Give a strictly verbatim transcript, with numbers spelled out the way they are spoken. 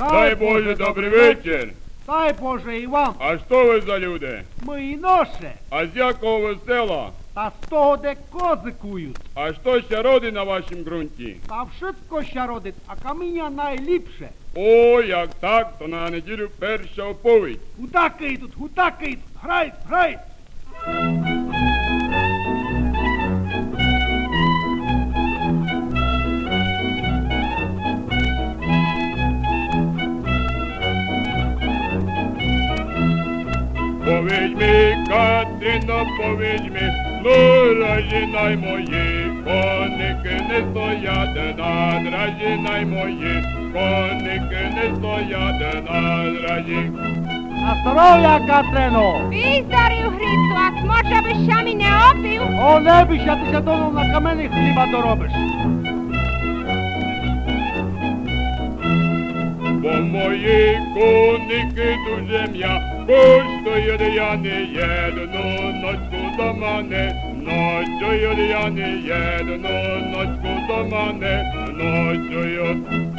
Дай Боже, добрий вечір. Дай Боже і вам. А що ви за люди? Ми і ноше. А з якого ви села? Та з того, де кози кують. А що ще роди на вашім ґрунті? Та вшитко ще родить, а каміння найліпше. О, як так, то на неділю перша оповідь. Гутаки йдуть, гутаки йдуть. Грай, грай. Повідь ми, Катріно, повідь ми, ну, ражінай мої, коники не стоять на ражінай мої, коники не стоять на ражі. На здоров'я, Катрено. Піздарю, Грицу, а смоча би щамі не опів? О, не більше, ти ся дону на камені хліба доробиш. Бо мої коники дуже м'яко стоять, я не їду ночку до мене, ночою я не їду ночку до мене, ночою.